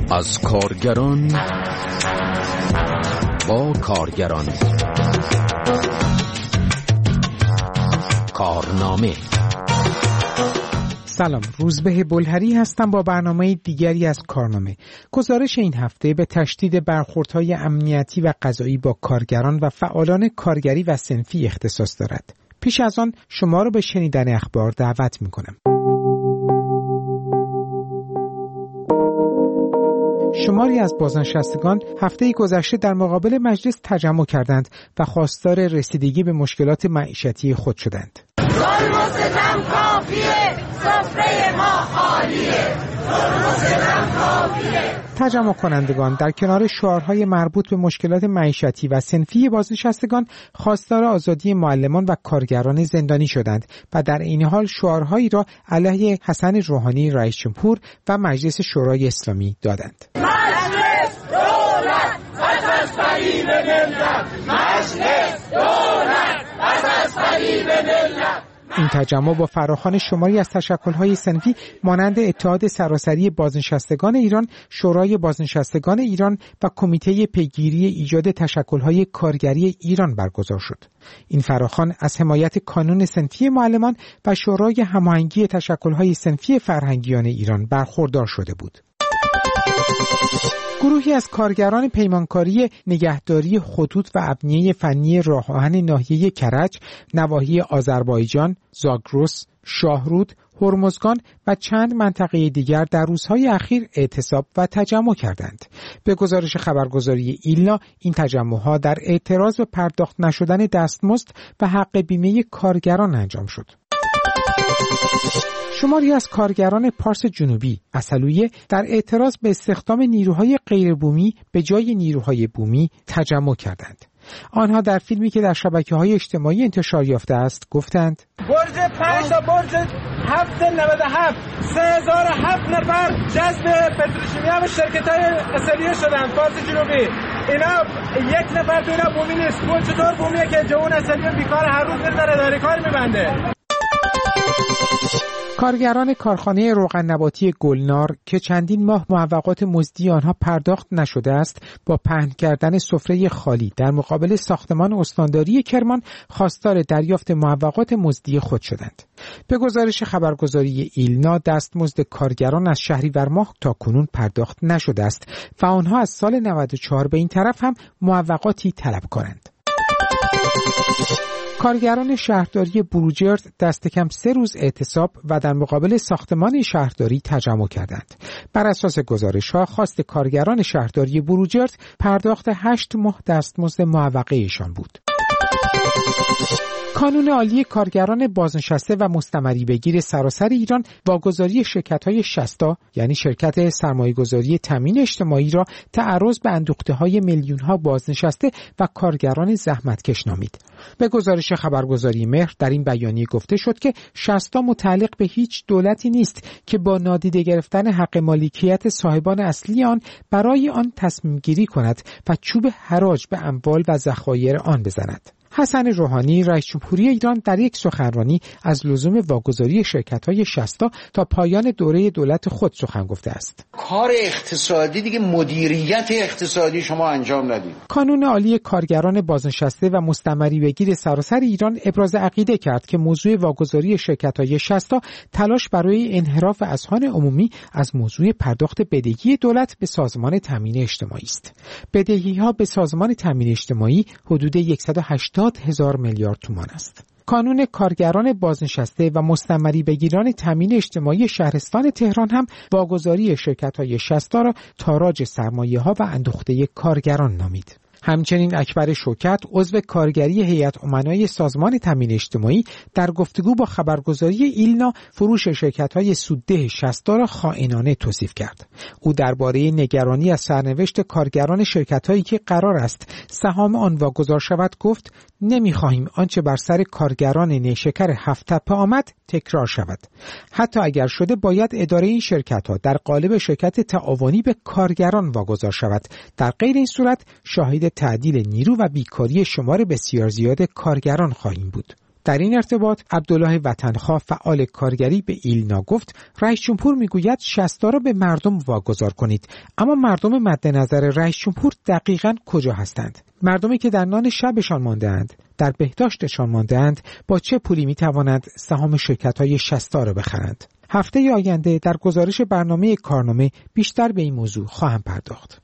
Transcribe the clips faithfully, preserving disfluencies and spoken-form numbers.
از کارگران با کارگران. کارنامه. سلام، روزبه بلهری هستم با برنامه دیگری از کارنامه. گزارش این هفته به تشدید برخوردهای امنیتی و قضایی با کارگران و فعالان کارگری و صنفی اختصاص دارد. پیش از آن شما را به شنیدن اخبار دعوت می‌کنم. شماری از بازنشستگان هفته گذشته در مقابل مجلس تجمع کردند و خواستار رسیدگی به مشکلات معیشتی خود شدند. ظلم و ستم کافیه، سفره ما خالیه. ظلم و ستم کافیه. تجمع کنندگان در کنار شعارهای مربوط به مشکلات معیشتی و صنفی بازنشستگان خواستار آزادی معلمان و کارگران زندانی شدند و در این حال شعارهایی را علیه حسن روحانی رئیس جمهور و مجلس شورای اسلامی دادند. مجلس دولت پس از فریب ملت، مجلس دولت پس از فریب ملت. این تجمع با فراخوان شماری از تشکل‌های صنفی مانند اتحاد سراسری بازنشستگان ایران، شورای بازنشستگان ایران و کمیته پیگیری ایجاد تشکل‌های کارگری ایران برگزار شد. این فراخوان از حمایت کانون صنفی معلمان و شورای هماهنگی تشکل‌های صنفی فرهنگیان ایران برخوردار شده بود. گروهی از کارگران پیمانکاری نگهداری خطوط و ابنیه فنی راه آهن ناحیه کرج، نواحی آذربایجان، زاگرس، شاهرود، هرمزگان و چند منطقه دیگر در روزهای اخیر اعتصاب و تجمع کردند. به گزارش خبرگزاری ایلنا، این تجمع‌ها در اعتراض به پرداخت نشدن دستمزد و حق بیمه کارگران انجام شد. شماری از کارگران پارس جنوبی اصلویه در اعتراض به استخدام نیروهای غیربومی به جای نیروهای بومی تجمع کردند. آنها در فیلمی که در شبکه‌های اجتماعی انتشار یافته است گفتند: برج پنج تا برج هفت نود و هفت سه هزار و هفت نفر جذب پتروشیمیا و شرکت‌های اصلیه شدند. پارس جنوبی اینا یک نفر تو اینا بومی نیست. اون چطور بومیه که جوان اصلیه بیکار هر روز میره در اداره کار میبنده؟ کارگران کارخانه روغن نباتی گلنار که چندین ماه موقعات مزدی آنها پرداخت نشده است، با پهن کردن سفره خالی در مقابل ساختمان استانداری کرمان خواستار دریافت موقعات مزدی خود شدند. به گزارش خبرگزاری ایلنا، دستمزد کارگران از شهریور ماه تا کنون پرداخت نشده است و آنها از سال نود و چهار به این طرف هم موقعاتی طلب کنند. کارگران شهرداری بروجرد دست کم سه روز اعتصاب و در مقابل ساختمان شهرداری تجمع کردند. بر اساس گزارش‌ها خواست کارگران شهرداری بروجرد پرداخت هشت ماه دستمزد معوقه ایشان بود. کانون عالی کارگران بازنشسته و مستمری بگیر سراسر ایران واگذاری شرکت‌های شصتا یعنی شرکت سرمایه‌گذاری تامین اجتماعی را تعرض به اندوخته‌های میلیون‌ها بازنشسته و کارگران زحمتکش نامید. به گزارش خبرگزاری مهر در این بیانیه گفته شد که شصتا متعلق به هیچ دولتی نیست که با نادیده گرفتن حق مالکیت صاحبان اصلی آن برای آن تصمیم گیری کند و چوب حراج به اموال و ذخایر آن بزند. حسن روحانی رئیس جمهوری ایران در یک سخنرانی از لزوم واگذاری شرکت‌های شصتا تا پایان دوره دولت خود سخن گفته است. کار اقتصادی دیگه مدیریت اقتصادی شما انجام ندید. کانون عالی کارگران بازنشسته و مستمری بگیر سراسر ایران ابراز عقیده کرد که موضوع واگذاری شرکت‌های شصتا تلاش برای انحراف اذهان عمومی از موضوع پرداخت بدهی دولت به سازمان تامین اجتماعی است. بدهی‌ها به سازمان تامین اجتماعی حدود صد و هشتاد هزار میلیارد تومان است. کانون کارگران بازنشسته و مستمری بگیران تامین اجتماعی شهرستان تهران هم واگذاری شرکت‌های شصتا را تاراج سرمایه‌ها و اندوخته کارگران نامید. همچنین اکبر شوکت عضو کارگری هیئت امنای سازمان تامین اجتماعی در گفتگو با خبرگزاری ایلنا فروش شرکت‌های سودده شصتا را خائنانه توصیف کرد. او درباره نگرانی از سرنوشت کارگران شرکت‌هایی که قرار است سهام آن واگذار شود گفت: نمی‌خواهیم آنچه بر سر کارگران نیشکر هفت تپه آمد تکرار شود. حتی اگر شده باید اداره این شرکت‌ها در قالب شرکت تعاونی به کارگران واگذار شود. در غیر این صورت شاهد تعدیل نیرو و بیکاری شمار بسیار زیاد کارگران خواهیم بود. در این ارتباط عبدالله وطنخواه فعال کارگری به ایلنا گفت رئیس جمهور میگوید شصت را به مردم واگذار کنید، اما مردم مد نظر رئیس جمهور دقیقاً کجا هستند؟ مردمی که در نان شبشان مانده‌اند، در بهداشتشان مانده‌اند، با چه پولی میتوانند سهام شرکت‌های شصت را بخرند؟ هفته آینده در گزارش برنامه کارنامه بیشتر به این موضوع خواهم پرداخت.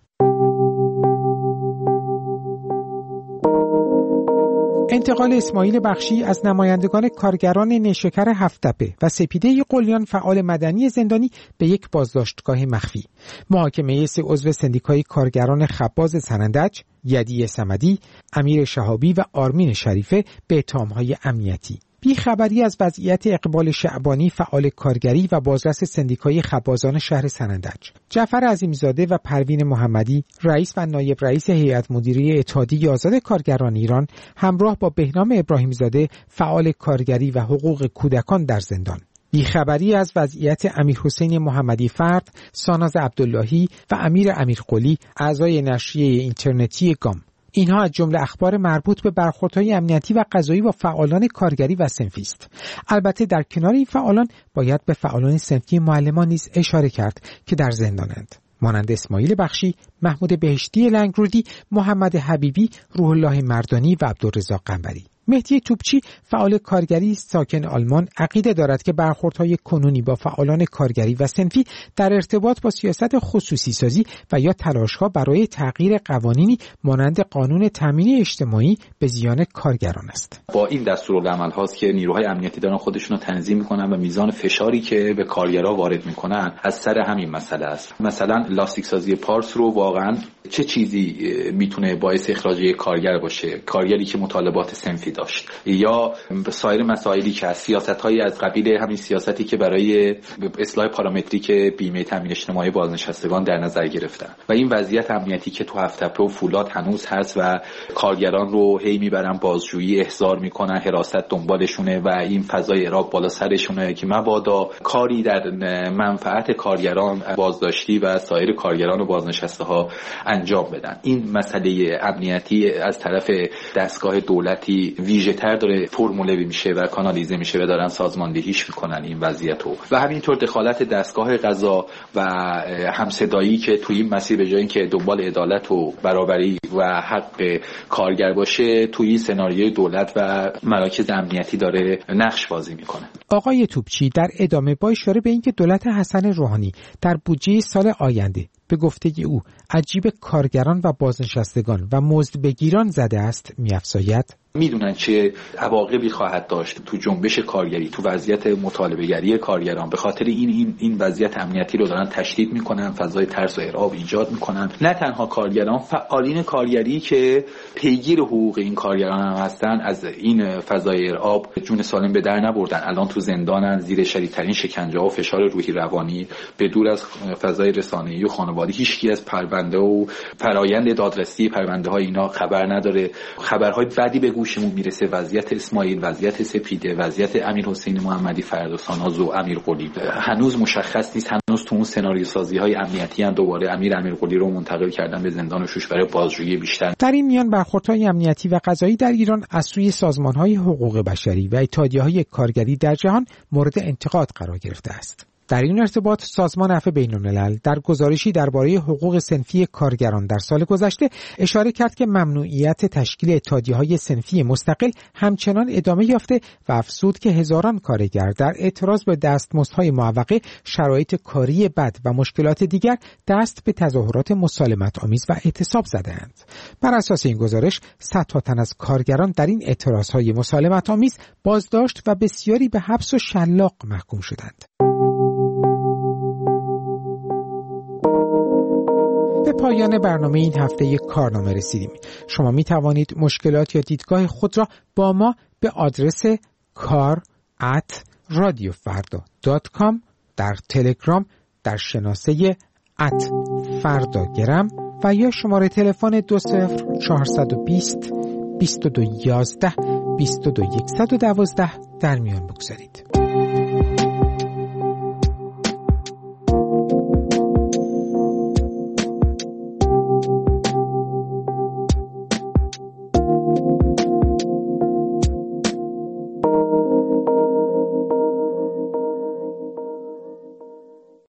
انتقال اسماعیل بخشی از نمایندگان کارگران نیشکر هفت‌تپه و سپیده قلیان فعال مدنی زندانی به یک بازداشتگاه مخفی. محاکمه سه عضو سندیکای کارگران خباز سنندج، یدی صمدی، امیر شهابی و آرمین شریفه به اتهام‌های امنیتی. بی خبری از وضعیت اقبال شعبانی فعال کارگری و بازرس سندیکای خبازان شهر سنندج، جعفر عظیمی‌زاده و پروین محمدی رئیس و نایب رئیس هیئت مدیره اتحادیه آزاد کارگران ایران همراه با بهنام ابراهیم‌زاده فعال کارگری و حقوق کودکان در زندان. بی خبری از وضعیت امیر حسین محمدی فرد، ساناز عبداللهی و امیر امیرقلی اعضای نشریه اینترنتی گام. اینها از جمله اخبار مربوط به برخوردهای امنیتی و قضایی با فعالان کارگری و صنفی است. البته در کنار این فعالان باید به فعالان صنفی معلمان نیز اشاره کرد که در زندانند، مانند اسماعیل بخشی، محمود بهشتی لنگرودی، محمد حبیبی، روح الله مردانی و عبدالرزاق قنبری. مهدی توپچی فعال کارگری ساکن آلمان عقیده دارد که برخوردهای کنونی با فعالان کارگری و صنفی در ارتباط با سیاست خصوصی سازی و یا تلاش‌ها برای تغییر قوانینی مانند قانون تامین اجتماعی به زیان کارگران است. با این دستورالعمل هاست که نیروهای امنیتی دارن خودشون رو تنظیم میکنن و میزان فشاری که به کارگرها وارد میکنن از سر همین مسئله است. مثلا لاستیک سازی پارس رو واقعا چه چیزی میتونه باعث اخراج کارگر باشه؟ کارگری که مطالبات صنفی داشت، یا سایر مسائلی که از سیاست‌های از قبیل همین سیاستی که برای اصلاح پارامتریک بیمه تامین اجتماعی بازنشستگان در نظر گرفتن و این وضعیت امنیتی که تو هفت‌تپه و فولاد هنوز هست و کارگران رو هی میبرن بازجویی، احضار میکنن، حراست دنبالشونه و این فضای اعراب بالا سرشونه که مبادا کاری در منفعت کارگران بازداشتی و سایر کارگران و بازنشسته‌ها انجام بدن. این مسئله امنیتی از طرف دستگاه دولتی ویژه تر داره فرموله میشه و کانالیزه میشه و دارن سازماندهیش میکنن این وضعیت رو. و همینطور دخالت دستگاه قضا و همصدایی که توی این مسیر به جای اینکه دنبال عدالت و برابری و حق کارگر باشه، توی سناریوی دولت و مراکز امنیتی داره نقش بازی میکنه. آقای توپچی در ادامه با اشاره به اینکه دولت حسن روحانی در بودجه سال آینده به گفته او عجیب کارگران و بازنشستگان و مزدبگیران زده است می‌افزاید میدونن چه عواقبی خواهد داشت تو جنبش کارگری، تو وضعیت مطالبه‌گری کارگران. به خاطر این این این وضعیت امنیتی رو دارن تشدید میکنن، فضای ترس و ارعاب ایجاد میکنن. نه تنها کارگران، فعالین کارگری که پیگیر حقوق این کارگران هم هستن از این فضای ارعاب جون سالم به در نبردن. الان تو زندانن، زیر شدیدترین شکنجه و فشار روحی روانی، به دور از فضای رسانه‌ای و خانوادگی. هیچکی از پرونده و فرایند دادرسی پرونده های اینا خبر نداره. خبرهای بدی به گوشمون میرسه. وضعیت اسماعیل، وضعیت سپیده، وضعیت امیر حسین محمدی فرد و ساناز و امیر قلی هنوز مشخص نیست. هنوز تو اون سناریو سازی های امنیتی هم دوباره امیر امیر قلی رو منتقل کردن به زندان شوش برای بازجویی بیشتر. در این میان برخوردهای امنیتی و قضایی در ایران از سوی سازمان‌های حقوق بشری و اتحادیه‌های کارگری در جهان مورد انتقاد قرار گرفته است. در این ارتباط سازمان عفو بین‌الملل در گزارشی درباره حقوق صنفی کارگران در سال گذشته اشاره کرد که ممنوعیت تشکیل اتحادیه‌های صنفی مستقل همچنان ادامه یافته و افزود که هزاران کارگر در اعتراض به دستمزدهای معوقه، شرایط کاری بد و مشکلات دیگر دست به تظاهرات مسالمت آمیز و اعتصاب زده‌اند. بر اساس این گزارش صدها تن از کارگران در این اعتراضهای مسالمت آمیز بازداشت و بسیاری به حبس و شلاق محکوم شدند. به پایان برنامه این هفته یک کارنامه رسیدیم. شما می توانید مشکلات یا دیدگاه خود را با ما به آدرس کار ات رادیو فردا دات کام در تلگرام در شناسه ات فرداگرم و یا شماره تلفن دو صفر چهارصد و بیست بیست و دو یازده بیست و دو صد و دوازده در میان بگذارید.